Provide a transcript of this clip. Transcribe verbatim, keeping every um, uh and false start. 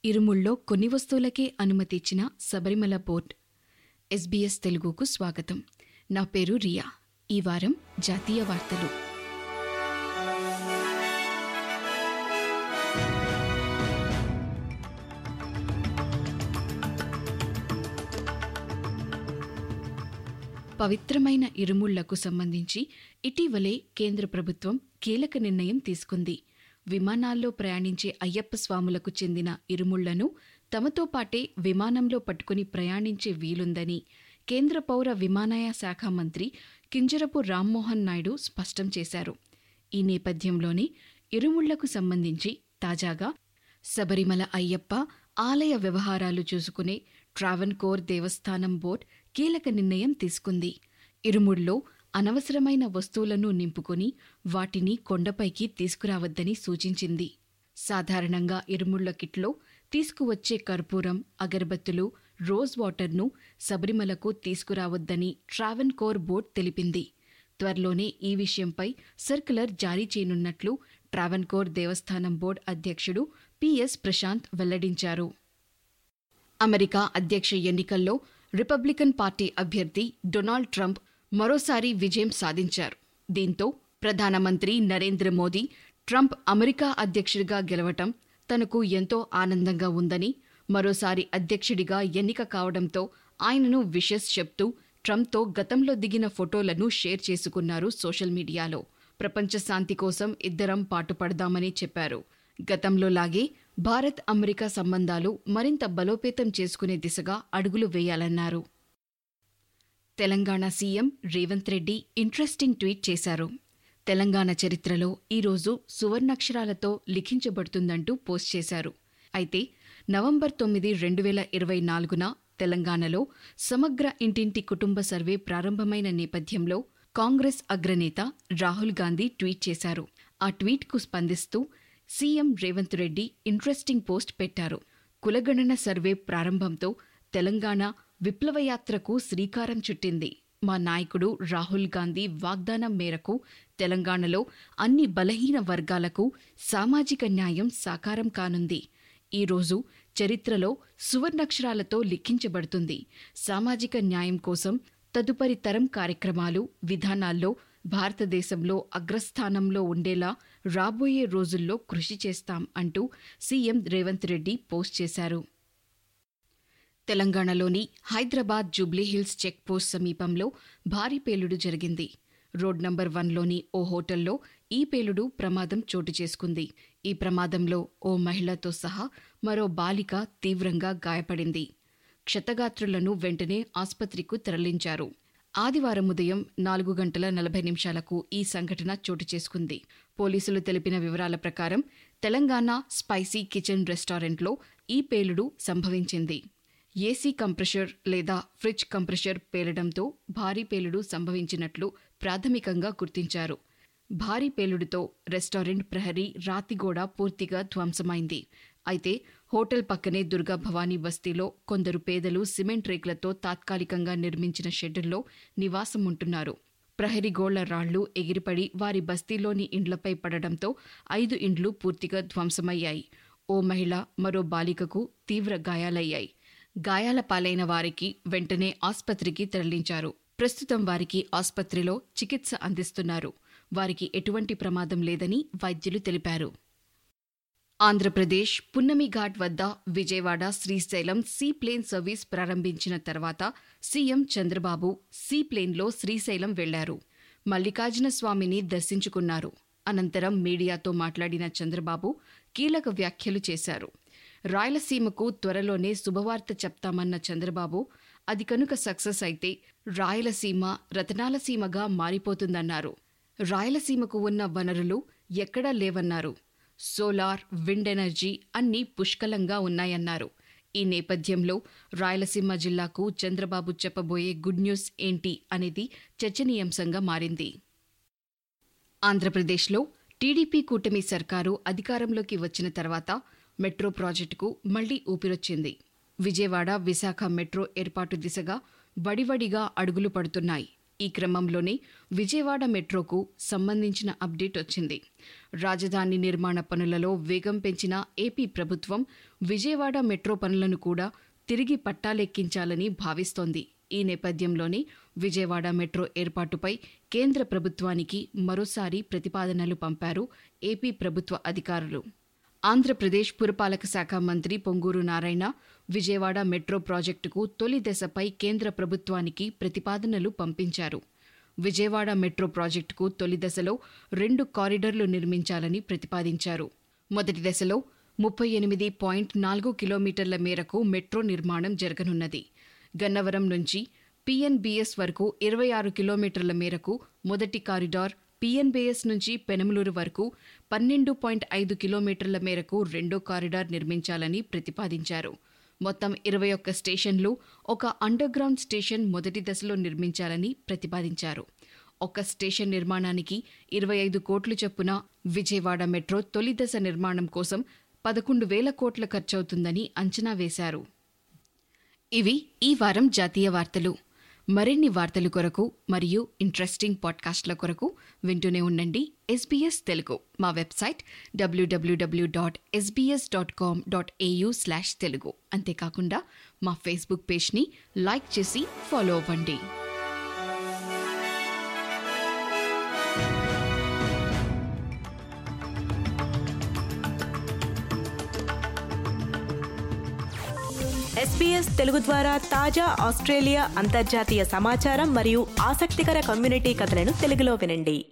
ఇరుముల్లో కొన్ని వస్తువులకే అనుమతి ఇచ్చిన శబరిమల బోర్డ్. ఎస్బీఎస్ తెలుగుకు స్వాగతం. నా పేరు రియా. ఈ వారం జాతీయ వార్తలు. పవిత్రమైన ఇరుముళ్లకు సంబంధించి ఇటీవలే కేంద్ర ప్రభుత్వం కీలక నిర్ణయం తీసుకుంది. విమానాల్లో ప్రయాణించే అయ్యప్ప స్వాములకు చెందిన ఇరుముళ్లను తమతో పాటే విమానంలో పట్టుకుని ప్రయాణించే వీలుందని కేంద్ర పౌర విమానయాన శాఖ మంత్రి కింజరపు రామ్మోహన్ నాయుడు స్పష్టం చేశారు. ఈ నేపథ్యంలోనే ఇరుముళ్లకు సంబంధించి తాజాగా శబరిమల అయ్యప్ప ఆలయ వ్యవహారాలు చూసుకునే ట్రావెన్కోర్ దేవస్థానం బోర్డు కీలక నిర్ణయం తీసుకుంది. ఇరుముళ్లో అనవసరమైన వస్తువులను నింపుకొని వాటిని కొండపైకి తీసుకురావద్దని సూచించింది. సాధారణంగా ఇరుముళ్ల కిట్లో తీసుకువచ్చే కర్పూరం, అగరబత్తులు, రోజ్ వాటర్ను శబరిమలకు తీసుకురావద్దని ట్రావెన్కోర్ బోర్డు తెలిపింది. త్వరలోనే ఈ విషయంపై సర్క్యులర్ జారీ చేయనున్నట్లు ట్రావెన్కోర్ దేవస్థానం బోర్డు అధ్యక్షుడు పిఎస్ ప్రశాంత్ వెల్లడించారు. అమెరికా అధ్యక్ష ఎన్నికల్లో రిపబ్లికన్ పార్టీ అభ్యర్థి డొనాల్డ్ ట్రంప్ మరోసారి విజయం సాధించారు. దీంతో ప్రధానమంత్రి నరేంద్ర మోదీ ట్రంప్ అమెరికా అధ్యక్షుడిగా గెలవటం తనకు ఎంతో ఆనందంగా ఉందని, మరోసారి అధ్యక్షుడిగా ఎన్నిక కావడంతో ఆయనను విషెస్ చెప్తూ ట్రంప్తో గతంలో దిగిన ఫోటోలను షేర్ చేసుకున్నారు సోషల్ మీడియాలో. ప్రపంచ శాంతి కోసం ఇద్దరం పాటుపడదామని చెప్పారు. గతంలో లాగే భారత్ అమెరికా సంబంధాలు మరింత బలోపేతం చేసుకునే దిశగా అడుగులు వేయాలన్నారు. Telangana CM Revanth Reddy interesting tweet చేశారు. తెలంగాణ చరిత్రలో ఈరోజు సువర్ణాక్షరాలతో లిఖించబడుతుందంటూ పోస్ట్ చేశారు. అయితే నవంబర్ తొమ్మిది రెండు వేల ఇరవై నాలుగున తెలంగాణలో సమగ్ర ఇంటింటి కుటుంబ సర్వే ప్రారంభమైన నేపథ్యంలో కాంగ్రెస్ అగ్రనేత రాహుల్ గాంధీ ట్వీట్ చేశారు. ఆ ట్వీట్కు స్పందిస్తూ CM Revanth Reddy interesting post పెట్టారు. కులగణన సర్వే ప్రారంభంతో తెలంగాణ విప్లవయాత్రకు శ్రీకారం చుట్టింది. మా నాయకుడు రాహుల్ గాంధీ వాగ్దానం మేరకు తెలంగాణలో అన్ని బలహీన వర్గాలకు సామాజిక న్యాయం సాకారం కానుంది. ఈరోజు చరిత్రలో సువర్ణాక్షరాలతో లిఖించబడుతుంది. సామాజిక న్యాయం కోసం తదుపరి తరం కార్యక్రమాలు, విధానాల్లో భారతదేశంలో అగ్రస్థానంలో ఉండేలా రాబోయే రోజుల్లో కృషి చేస్తాం అంటూ సీఎం రేవంత్ రెడ్డి పోస్ట్ చేశారు. తెలంగాణలోని హైదరాబాద్ జూబ్లీహిల్స్ చెక్పోస్ట్ సమీపంలో భారీ పేలుడు జరిగింది. రోడ్ నంబర్ వన్లోని ఓ హోటల్లో ఈ పేలుడు ప్రమాదం చోటు చేసుకుంది. ఈ ప్రమాదంలో ఓ మహిళతో సహా మరో బాలిక తీవ్రంగా గాయపడింది. క్షతగాత్రులను వెంటనే ఆస్పత్రికి తరలించారు. ఆదివారం ఉదయం నాలుగు గంటల నలభై నిమిషాలకు ఈ సంఘటన చోటు చేసుకుంది. పోలీసులు తెలిపిన వివరాల ప్రకారం తెలంగాణ స్పైసీ కిచెన్ రెస్టారెంట్లో ఈ పేలుడు సంభవించింది. ఏసీ కంప్రెషర్ లేదా ఫ్రిడ్జ్ కంప్రెషర్ పేలడంతో భారీ పేలుడు సంభవించినట్లు ప్రాథమికంగా గుర్తించారు. భారీ పేలుడుతో రెస్టారెంట్ ప్రహరీ రాతిగోడ పూర్తిగా ధ్వంసమైంది. అయితే హోటల్ పక్కనే దుర్గా భవానీ బస్తీలో కొందరు పేదలు సిమెంట్ రేకులతో తాత్కాలికంగా నిర్మించిన షెడ్డుల్లో నివాసం ఉంటున్నారు. ప్రహరీ గోళ్ల రాళ్లు ఎగిరిపడి వారి బస్తీలోని ఇండ్లపై పడడంతో ఐదు ఇండ్లు పూర్తిగా ధ్వంసమయ్యాయి. ఓ మహిళ, మరో బాలికకు తీవ్ర గాయాలయ్యాయి. గాయాల పాలైన వారికి వెంటనే ఆస్పత్రికి తరలించారు. ప్రస్తుతం వారికి ఆస్పత్రిలో చికిత్స అందిస్తున్నారు. వారికి ఎటువంటి ప్రమాదం లేదని వైద్యులు తెలిపారు. ఆంధ్రప్రదేశ్ పున్నమిఘాట్ వద్ద విజయవాడ శ్రీశైలం సీప్లేన్ సర్వీస్ ప్రారంభించిన తర్వాత సీఎం చంద్రబాబు సీప్లేన్లో శ్రీశైలం వెళ్లారు. మల్లికార్జున స్వామిని దర్శించుకున్నారు. అనంతరం మీడియాతో మాట్లాడిన చంద్రబాబు కీలక వ్యాఖ్యలు చేశారు. రాయలసీమకు త్వరలోనే శుభవార్త చెప్తామన్న చంద్రబాబు, అది కనుక సక్సెస్ అయితే రాయలసీమ రతనాలసీమగా మారిపోతుందన్నారు. రాయలసీమకు ఉన్న వనరులు ఎక్కడా లేవన్నారు. సోలార్, విండ్ ఎనర్జీ అన్నీ పుష్కలంగా ఉన్నాయన్నారు. ఈ నేపథ్యంలో రాయలసీమ జిల్లాకు చంద్రబాబు చెప్పబోయే గుడ్ న్యూస్ ఏంటి అనేది చర్చనీయాంశంగా మారింది. ఆంధ్రప్రదేశ్లో టీడీపీ కూటమి సర్కారు అధికారంలోకి వచ్చిన తర్వాత మెట్రో ప్రాజెక్టుకు మళ్లీ ఊపిరొచ్చింది. విజయవాడ విశాఖ మెట్రో ఏర్పాటు దిశగా వడివడిగా అడుగులు పడుతున్నాయి. ఈ క్రమంలోనే విజయవాడ మెట్రోకు సంబంధించిన అప్డేట్ వచ్చింది. రాజధాని నిర్మాణ పనులలో వేగం పెంచిన ఏపీ ప్రభుత్వం విజయవాడ మెట్రో పనులను కూడా తిరిగి పట్టాలెక్కించాలని భావిస్తోంది. ఈ నేపథ్యంలోనే విజయవాడ మెట్రో ఏర్పాటుపై కేంద్ర ప్రభుత్వానికి మరోసారి ప్రతిపాదనలు పంపారు ఏపీ ప్రభుత్వ అధికారులు. ఆంధ్రప్రదేశ్ పురపాలక శాఖ మంత్రి పొంగూరు నారాయణ విజయవాడ మెట్రో ప్రాజెక్టుకు తొలి దశపై కేంద్ర ప్రభుత్వానికి ప్రతిపాదనలు పంపించారు. విజయవాడ మెట్రో ప్రాజెక్టుకు తొలి దశలో రెండు కారిడార్లు నిర్మించాలని ప్రతిపాదించారు. మొదటి దశలో ముప్పై ఎనిమిది పాయింట్ నాలుగు కిలోమీటర్ల మేరకు మెట్రో నిర్మాణం జరగనున్నది. గన్నవరం నుంచి పీఎన్బీఎస్ వరకు ఇరవై ఆరు కిలోమీటర్ల మేరకు మొదటి కారిడార్, పీఎన్బీఎస్ నుంచి పెనమలూరు వరకు పన్నెండు పాయింట్ ఐదు కిలోమీటర్ల మేరకు రెండో కారిడార్ నిర్మించాలని ప్రతిపాదించారు. మొత్తం ఇరవై ఒక్క స్టేషన్లు, ఒక అండర్ గ్రౌండ్ స్టేషన్ మొదటి దశలో నిర్మించాలని ప్రతిపాదించారు. ఒక్క స్టేషన్ నిర్మాణానికి ఇరవై ఐదు కోట్లు చొప్పున విజయవాడ మెట్రో తొలి దశ నిర్మాణం కోసం పదకొండు వేల కోట్ల ఖర్చవుతుందని అంచనా వేశారు. ఇవి ఈ వారం జాతీయ వార్తలు. మరిన్ని వార్తల కొరకు మరియు ఇంట్రెస్టింగ్ పాడ్కాస్ట్ల కొరకు వింటూనే ఉండండి ఎస్బీఎస్ తెలుగు. మా website W W W dot SBS dot com dot AU slash Telugu. అంతేకాకుండా మా ఫేస్బుక్ పేజ్ని లైక్ చేసి ఫాలో అవ్వండి. ఎస్బీఎస్ తెలుగు ద్వారా తాజా ఆస్ట్రేలియా అంతర్జాతీయ సమాచారం మరియు ఆసక్తికర కమ్యూనిటీ కథలను తెలుగులో వినండి.